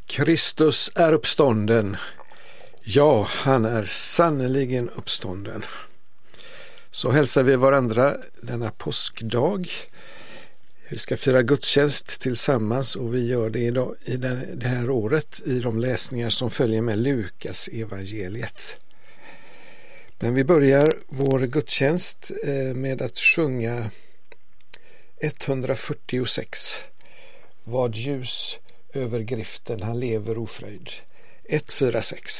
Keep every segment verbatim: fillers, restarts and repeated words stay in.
Kristus är uppstånden. Ja, han är sannoliken uppstånden. Så hälsar vi varandra denna påskdag. Vi ska fira gudstjänst tillsammans och vi gör det idag, i det här året i de läsningar som följer med Lukas evangeliet. Men vi börjar vår gudstjänst med att sjunga etthundrafyrtiosex. Vad ljus över griften, han lever ofröjd. ett fyra sex.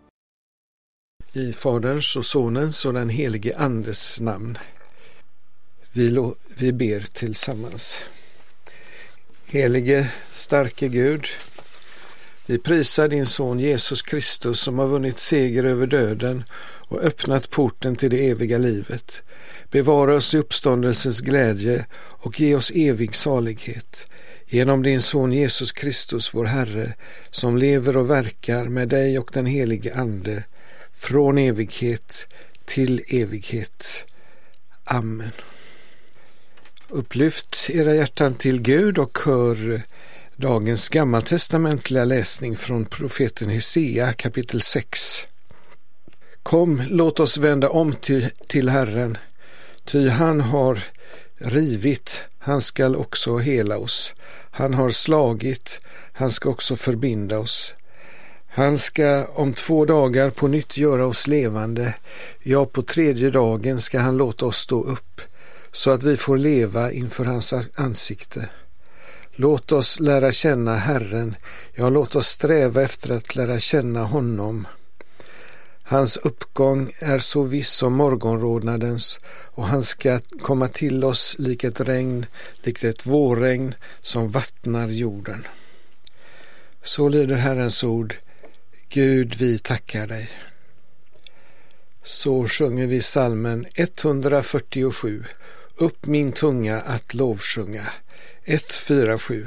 I Faderns och Sonens och den helige Andes namn. Vi, lo, vi ber tillsammans. Helige, starke Gud, vi prisar din son Jesus Kristus som har vunnit seger över döden och öppnat porten till det eviga livet. Bevara oss i uppståndelsens glädje och ge oss evig salighet. Genom din son Jesus Kristus, vår Herre, som lever och verkar med dig och den helige Ande, från evighet till evighet. Amen. Upplyft era hjärtan till Gud och hör dagens gammaltestamentliga läsning från profeten Hesea kapitel sex. Kom, låt oss vända om till, till Herren, ty han har rivit, han skall också hela oss. Han har slagit, han ska också förbinda oss. Han ska om två dagar på nytt göra oss levande. Ja, på tredje dagen ska han låta oss stå upp, så att vi får leva inför hans ansikte. Låt oss lära känna Herren, ja, låt oss sträva efter att lära känna honom. Hans uppgång är så viss som morgonrodnadens, och han ska komma till oss lik ett regn, likt ett vårregn som vattnar jorden. Så lyder Herrens ord. Gud, vi tackar dig. Så sjunger vi psalmen etthundrafyrtiosju. Upp min tunga att lovsjunga. ett, fyra, sju.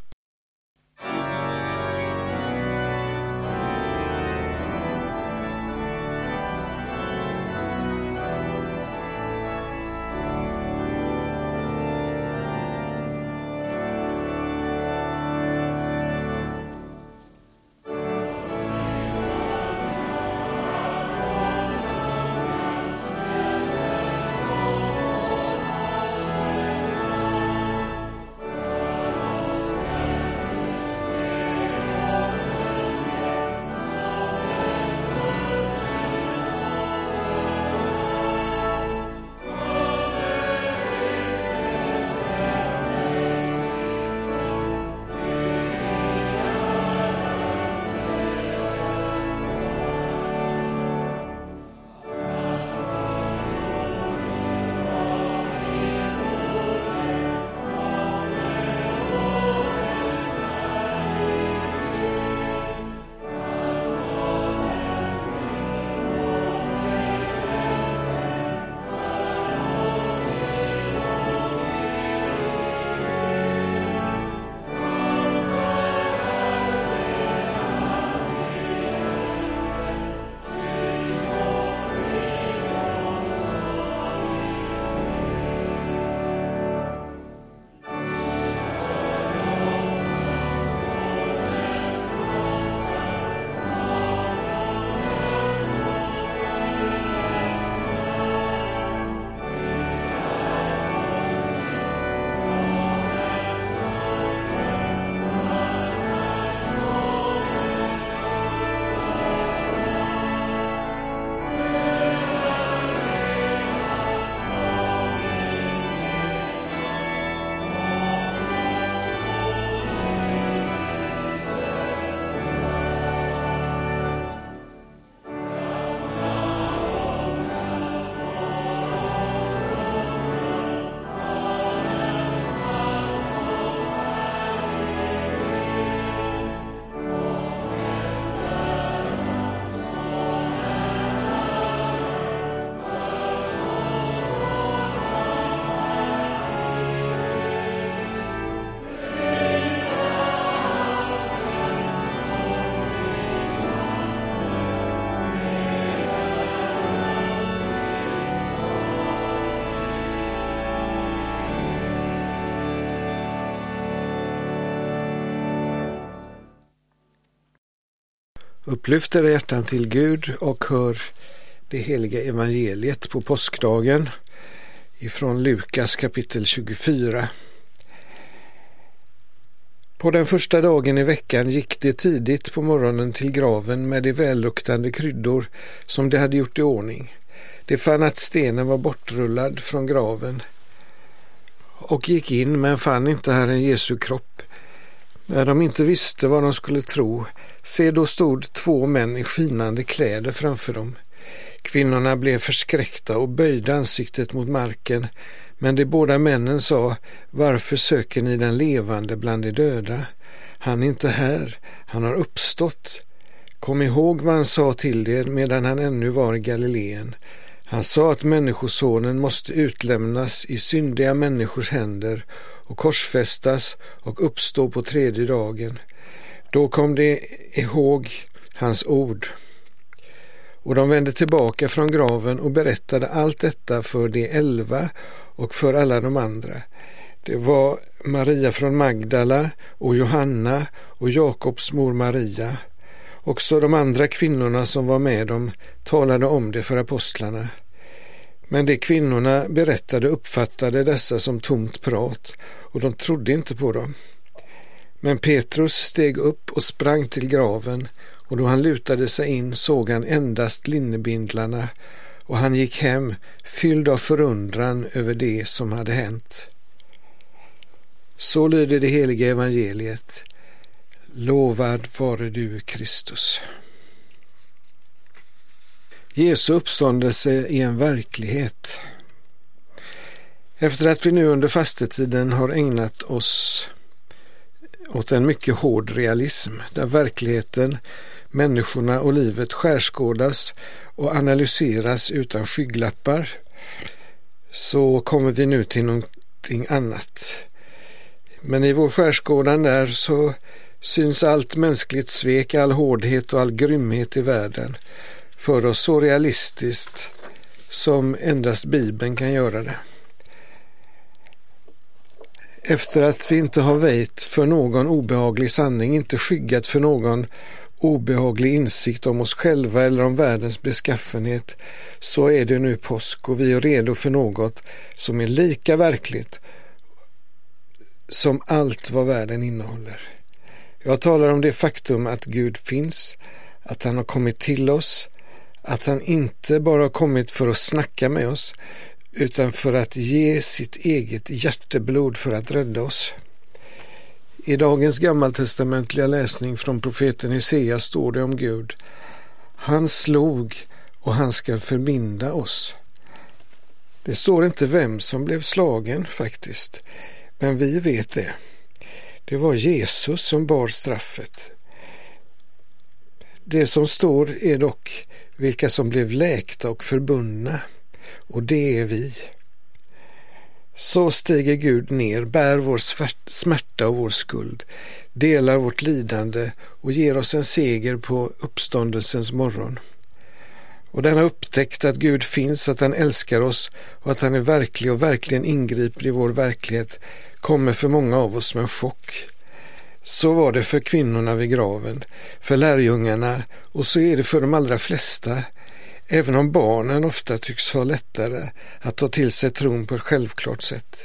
Upplyft era hjärtan till Gud och hör det heliga evangeliet på påskdagen ifrån Lukas kapitel tjugofyra. På den första dagen i veckan gick det tidigt på morgonen till graven med de välluktande kryddor som de hade gjort i ordning. De fann att stenen var bortrullad från graven och gick in, men fann inte Herren Jesu kropp. När de inte visste vad de skulle tro, se då stod två män i skinande kläder framför dem. Kvinnorna blev förskräckta och böjde ansiktet mot marken, Men de båda männen sa: varför söker ni den levande bland de döda? Han är inte här, han har uppstått. Kom ihåg vad han sa till er medan han ännu var i Galileen. Han sa att människosonen måste utlämnas i syndiga människors händer och korsfästas och uppstå på tredje dagen. Då kom de ihåg hans ord. Och de vände tillbaka från graven och berättade allt detta för de elva och för alla de andra. Det var Maria från Magdala och Johanna och Jakobs mor Maria. Också de andra kvinnorna som var med dem talade om det för apostlarna. Men de kvinnorna berättade uppfattade dessa som tomt prat, och de trodde inte på dem. Men Petrus steg upp och sprang till graven, och då han lutade sig in såg han endast linnebindlarna, och han gick hem fylld av förundran över det som hade hänt. Så lyder det heliga evangeliet. Lovad vare du, Kristus. Jesu uppståndelse är en verklighet. Efter att vi nu under fastetiden har ägnat oss åt en mycket hård realism, där verkligheten, människorna och livet skärskådas och analyseras utan skygglappar, så kommer vi nu till någonting annat. Men i vår skärskådan där så syns allt mänskligt svek, all hårdhet och all grymhet i världen för oss så realistiskt som endast Bibeln kan göra det. Efter att vi inte har väjt för någon obehaglig sanning, inte skyggat för någon obehaglig insikt om oss själva eller om världens beskaffenhet, så är det nu påsk och vi är redo för något som är lika verkligt som allt vad världen innehåller. Jag talar om det faktum att Gud finns, att han har kommit till oss, att han inte bara har kommit för att snacka med oss, utan för att ge sitt eget hjärteblod för att rädda oss. I dagens gammaltestamentliga läsning från profeten Hesea står det om Gud: han slog och han ska förbinda oss. Det står inte vem som blev slagen faktiskt, men vi vet det. Det var Jesus som bar straffet. Det som står är dock vilka som blev läkta och förbundna, och det är vi. Så stiger Gud ner, bär vår smärta och vår skuld, delar vårt lidande och ger oss en seger på uppståndelsens morgon. Och den har upptäckt att Gud finns, att han älskar oss och att han är verklig och verkligen ingriper i vår verklighet, kommer för många av oss som en chock. Så var det för kvinnorna vid graven, för lärjungarna, och så är det för de allra flesta, även om barnen ofta tycks ha lättare att ta till sig tron på ett självklart sätt.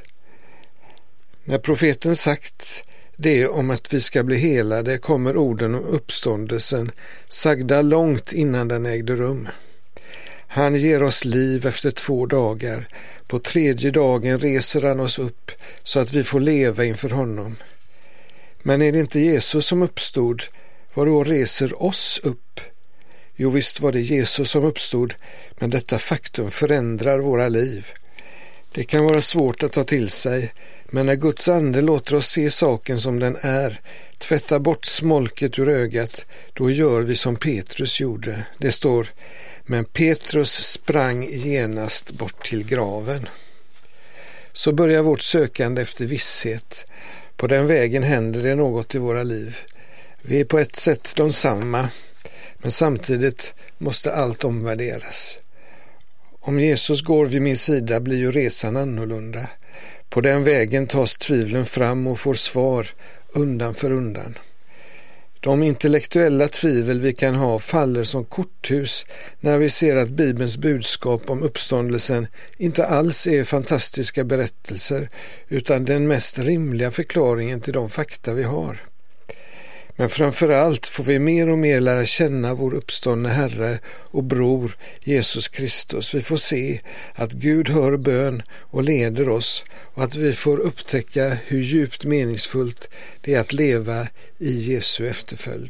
När profeten sagt det om att vi ska bli helade kommer orden om uppståndelsen sagda långt innan den ägde rum. Han ger oss liv efter två dagar. På tredje dagen reser han oss upp så att vi får leva inför honom. Men är det inte Jesus som uppstod, vad då reser oss upp? Jo, visst var det Jesus som uppstod, men detta faktum förändrar våra liv. Det kan vara svårt att ta till sig, men när Guds ande låter oss se saken som den är, tvätta bort smolket ur ögat, då gör vi som Petrus gjorde. Det står: men Petrus sprang genast bort till graven. Så börjar vårt sökande efter visshet. På den vägen händer det något i våra liv. Vi är på ett sätt de samma, men samtidigt måste allt omvärderas. Om Jesus går vid min sida blir ju resan annorlunda. På den vägen tas tvivlen fram och får svar undan för undan. De intellektuella tvivel vi kan ha faller som korthus när vi ser att Bibelns budskap om uppståndelsen inte alls är fantastiska berättelser utan den mest rimliga förklaringen till de fakta vi har. Men framförallt får vi mer och mer lära känna vår uppståndne Herre och bror Jesus Kristus. Vi får se att Gud hör bön och leder oss och att vi får upptäcka hur djupt meningsfullt det är att leva i Jesu efterföljd.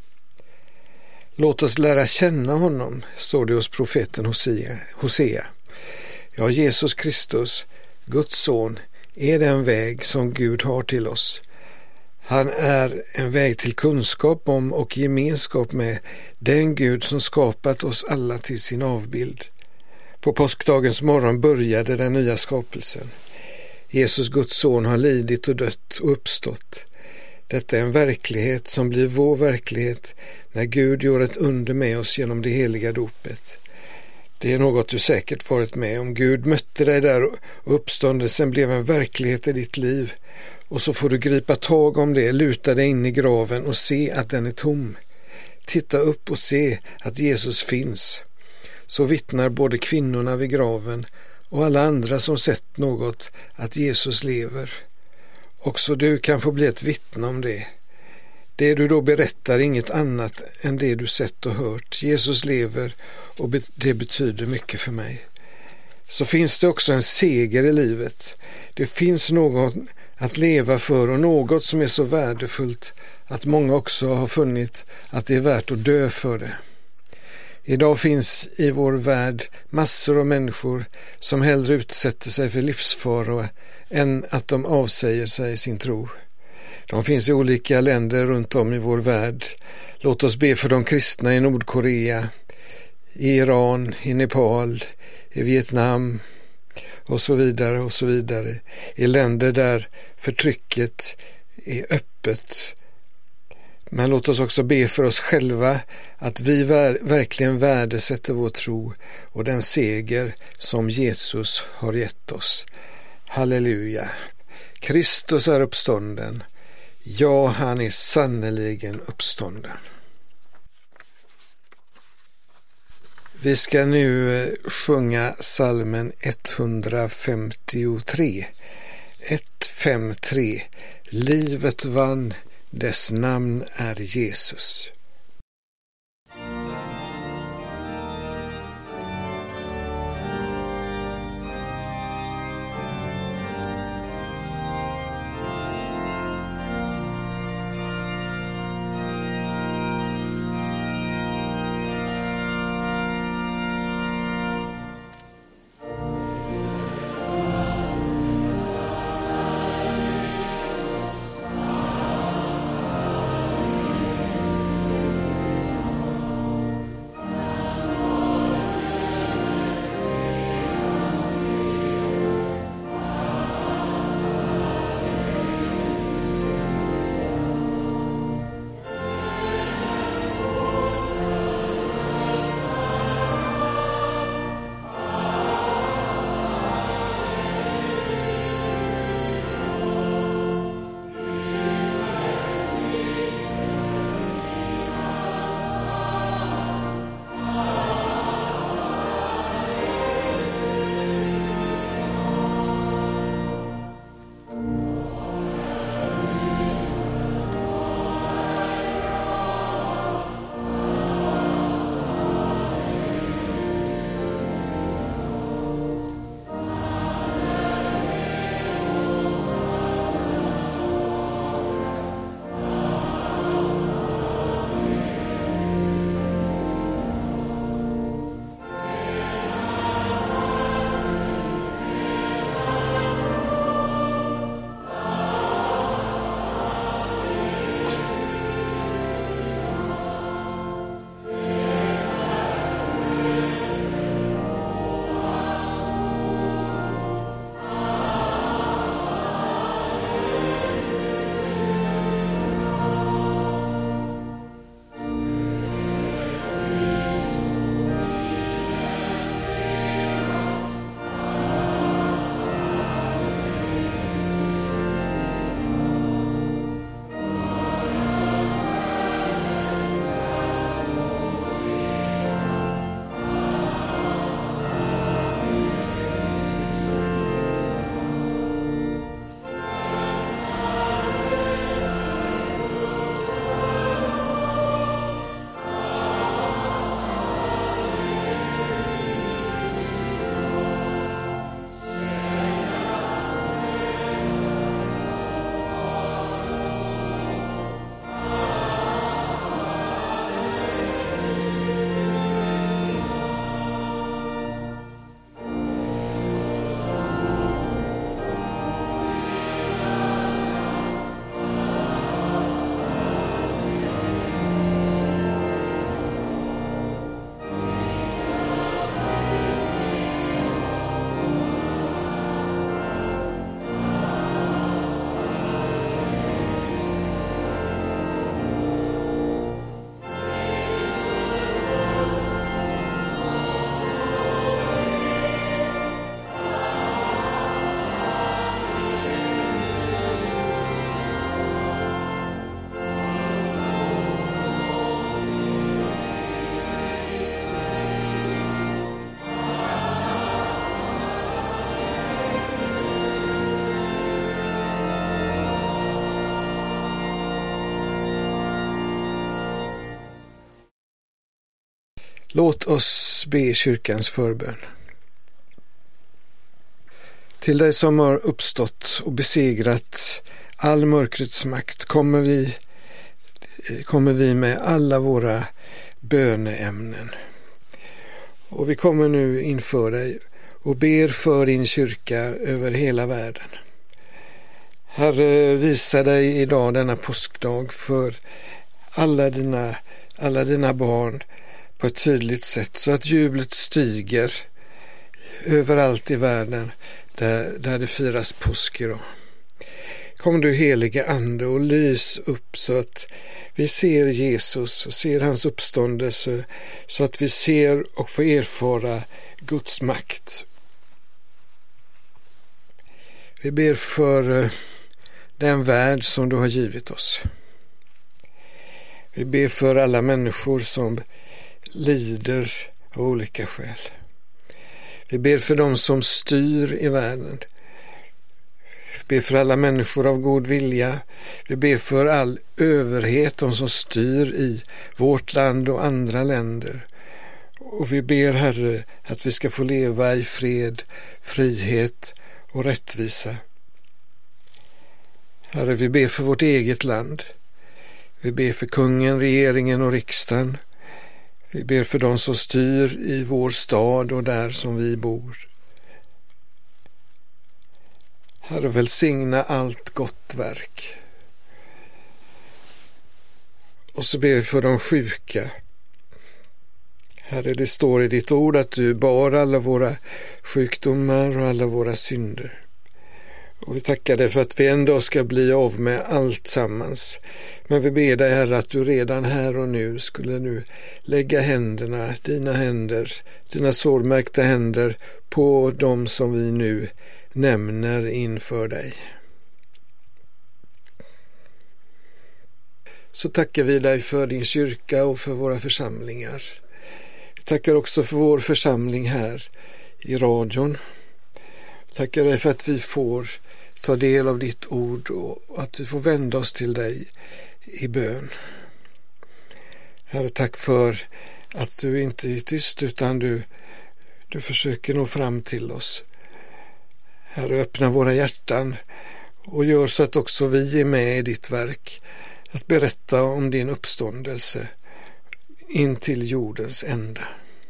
Låt oss lära känna honom, står det hos profeten Hosea. Ja, Jesus Kristus, Guds son, är den väg som Gud har till oss. Han är en väg till kunskap om och gemenskap med den Gud som skapat oss alla till sin avbild. På påskdagens morgon började den nya skapelsen. Jesus, Guds son, har lidit och dött och uppstått. Detta är en verklighet som blir vår verklighet när Gud gör ett under med oss genom det heliga dopet. Det är något du säkert varit med om. Gud mötte dig där och uppståndelsen blev en verklighet i ditt liv. Och så får du gripa tag om det, luta dig in i graven och se att den är tom. Titta upp och se att Jesus finns. Så vittnar både kvinnorna vid graven och alla andra som sett något att Jesus lever. Också du kan få bli ett vittne om det. Det du då berättar är inget annat än det du sett och hört. Jesus lever och det betyder mycket för mig. Så finns det också en seger i livet. Det finns något att leva för och något som är så värdefullt att många också har funnit att det är värt att dö för det. Idag finns i vår värld massor av människor som hellre utsätter sig för livsfara än att de avsäger sig sin tro. De finns i olika länder runt om i vår värld. Låt oss be för de kristna i Nordkorea, i Iran, i Nepal, i Vietnam och så vidare och så vidare. I länder där förtrycket är öppet. Men låt oss också be för oss själva att vi ver- verkligen värdesätter vår tro och den seger som Jesus har gett oss. Halleluja! Kristus är uppstånden. Ja, han är sannoliken uppstånden. Vi ska nu sjunga psalmen etthundrafemtiotre. etthundrafemtiotre. Livet vann, dess namn är Jesus. Låt oss be kyrkans förbön. Till dig som har uppstått och besegrat all mörkrets makt kommer vi, kommer vi med alla våra böneämnen. Och vi kommer nu inför dig och ber för din kyrka över hela världen. Herre, visa dig idag denna påskdag för alla dina, alla dina barn på ett tydligt sätt så att jublet stiger överallt i världen där, där det firas påsk idag. Kom du helige ande och lys upp så att vi ser Jesus och ser hans uppståndelse så att vi ser och får erfara Guds makt. Vi ber för den värld som du har givit oss. Vi ber för alla människor som lider av olika skäl. Vi ber för dem som styr i världen. Vi ber för alla människor av god vilja. Vi ber för all överhet, de som styr i vårt land och andra länder. Och vi ber, Herre, att vi ska få leva i fred, frihet och rättvisa. Herre, vi ber för vårt eget land. Vi ber för kungen, regeringen och riksdagen. Vi ber för de som styr i vår stad och där som vi bor. Herre, välsigna allt gott verk. Och så ber vi för de sjuka. Herre, det står i ditt ord att du bar alla våra sjukdomar och alla våra synder. Och vi tackar dig för att vi en dag ska bli av med allt sammans. Men vi ber dig, Herre, att du redan här och nu skulle nu lägga händerna, dina händer, dina sårmärkta händer på dem som vi nu nämner inför dig. Så tackar vi dig för din kyrka och för våra församlingar. Vi tackar också för vår församling här i radion. Vi tackar dig för att vi får ta del av ditt ord och att vi får vända oss till dig i bön. Herre, tack för att du inte är tyst utan du, du försöker nå fram till oss. Herre, öppna våra hjärtan och gör så att också vi är med i ditt verk att berätta om din uppståndelse in till jordens ända.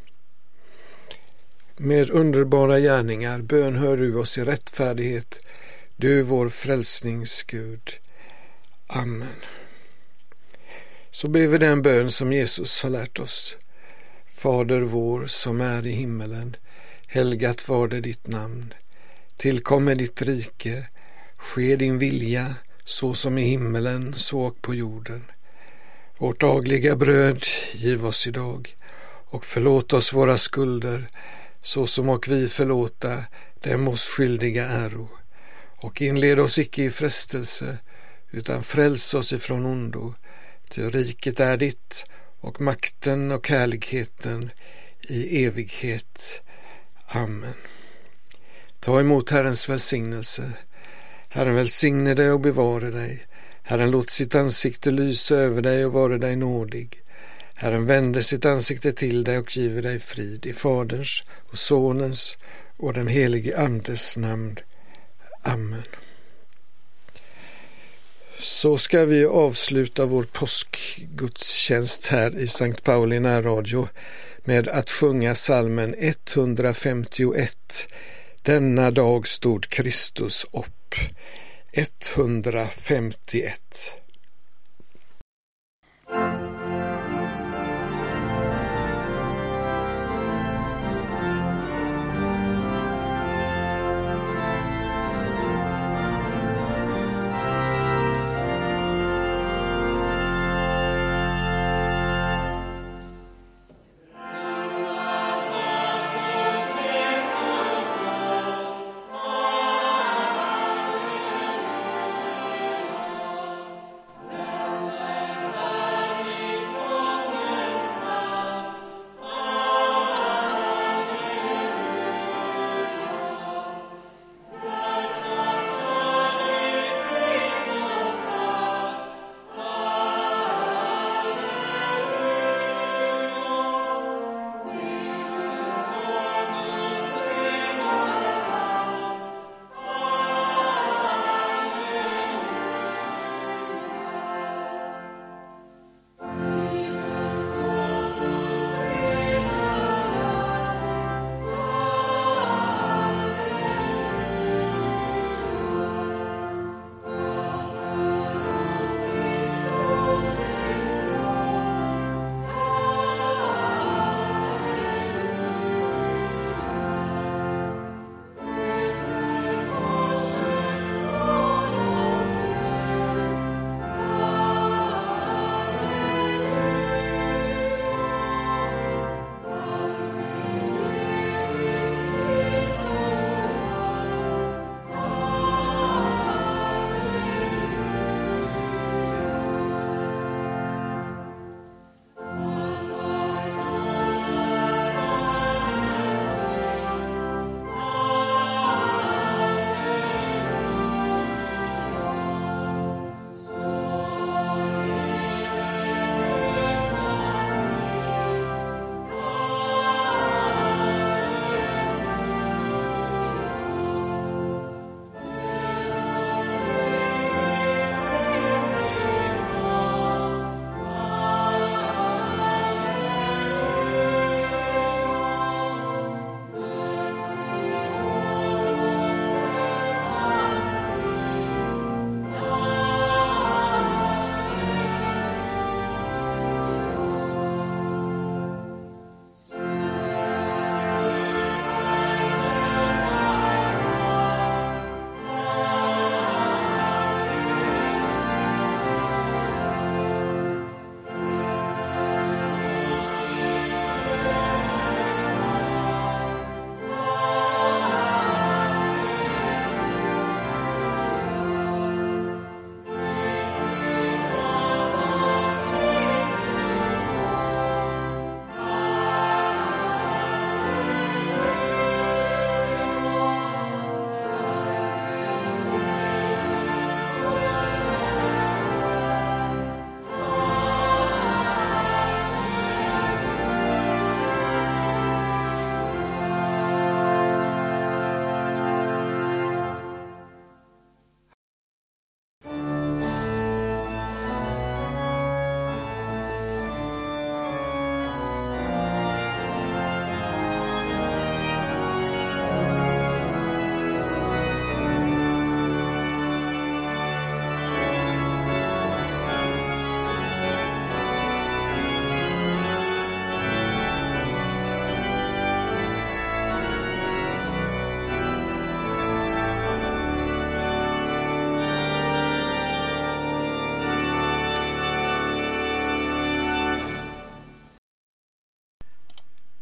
Med underbara gärningar bönhör du oss i rättfärdighet, du vår frälsningsgud. Amen. Så ber vi den bön som Jesus har lärt oss. Fader vår som är i himmelen, helgat var det ditt namn. Tillkommer ditt rike, ske din vilja, så som i himmelen, så och på jorden. Vårt dagliga bröd giv oss idag, och förlåt oss våra skulder, så som och vi förlåta dem oss skyldiga äro. Och inled oss icke i frestelse, utan fräls oss ifrån ondo. Ty riket är ditt, och makten och härligheten i evighet. Amen. Ta emot Herrens välsignelse. Herren välsigne dig och bevara dig. Herren låt sitt ansikte lysa över dig och vara dig nådig. Herren vände sitt ansikte till dig och giver dig frid i Faderns och Sonens och den helige Andes namn. Amen. Så ska vi avsluta vår påskgudstjänst här i Sankt Pauli närradio med att sjunga psalmen etthundrafemtioett. Denna dag stod Kristus upp. etthundrafemtioett.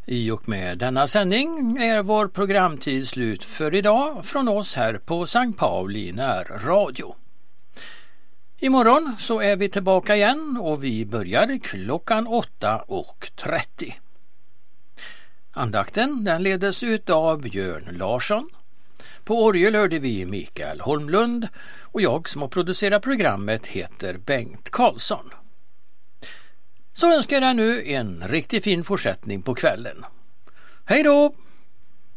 I och med denna sändning är vår programtid slut för idag från oss här på Sankt Pauli närradio. Imorgon så är vi tillbaka igen och vi börjar klockan åtta och trettio. Andakten den ledes ut av Björn Larsson. På orgel hörde vi Mikael Holmlund och jag som har producerat programmet heter Bengt Karlsson. Så önskar jag nu en riktigt fin fortsättning på kvällen. Hej då!